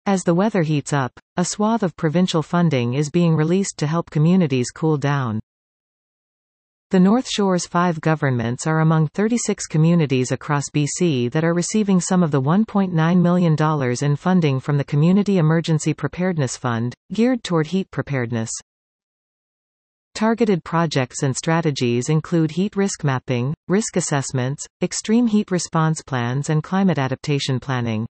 As the weather heats up, a swath of provincial funding is being released to help communities cool down. The North Shore's 5 governments are among 36 communities across BC that are receiving some of the $1.9 million in funding from the Community Emergency Preparedness Fund, geared toward heat preparedness. Targeted projects and strategies include heat risk mapping, risk assessments, extreme heat response plans and climate adaptation planning.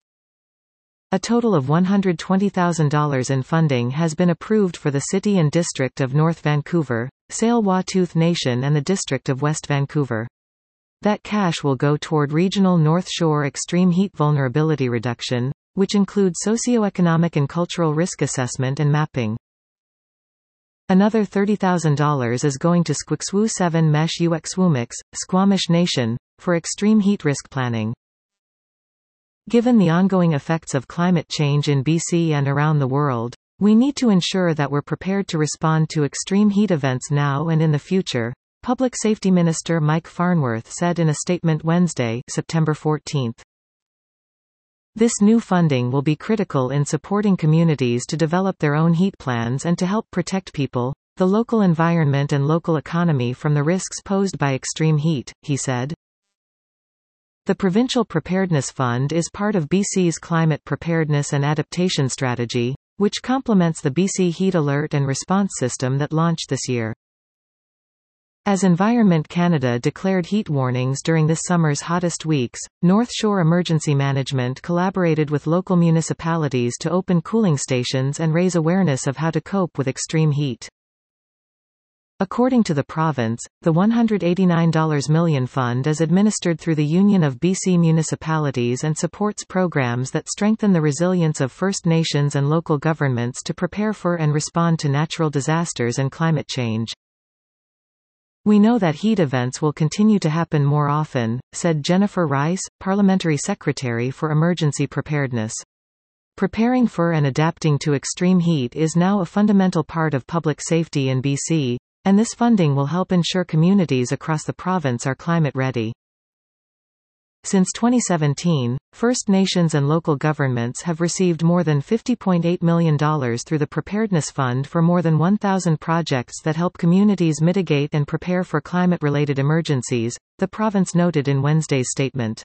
A total of $120,000 in funding has been approved for the City and District of North Vancouver, Tsleil-Waututh Nation and the District of West Vancouver. That cash will go toward regional North Shore extreme heat vulnerability reduction, which includes socioeconomic and cultural risk assessment and mapping. Another $30,000 is going to Squixwu 7 Mesh Uxwumix, Squamish Nation, for extreme heat risk planning. Given the ongoing effects of climate change in BC and around the world, we need to ensure that we're prepared to respond to extreme heat events now and in the future, Public Safety Minister Mike Farnworth said in a statement Wednesday, September 14. This new funding will be critical in supporting communities to develop their own heat plans and to help protect people, the local environment and local economy from the risks posed by extreme heat, he said. The Provincial Preparedness Fund is part of BC's Climate Preparedness and Adaptation Strategy, which complements the BC Heat Alert and Response System that launched this year. As Environment Canada declared heat warnings during this summer's hottest weeks, North Shore Emergency Management collaborated with local municipalities to open cooling stations and raise awareness of how to cope with extreme heat. According to the province, the $189 million fund is administered through the Union of BC Municipalities and supports programs that strengthen the resilience of First Nations and local governments to prepare for and respond to natural disasters and climate change. We know that heat events will continue to happen more often, said Jennifer Rice, Parliamentary Secretary for Emergency Preparedness. Preparing for and adapting to extreme heat is now a fundamental part of public safety in BC, and this funding will help ensure communities across the province are climate ready. Since 2017, First Nations and local governments have received more than $50.8 million through the Preparedness Fund for more than 1,000 projects that help communities mitigate and prepare for climate-related emergencies, the province noted in Wednesday's statement.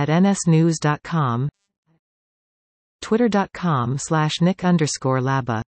nlaba@nsnews.com, twitter.com/nick_laba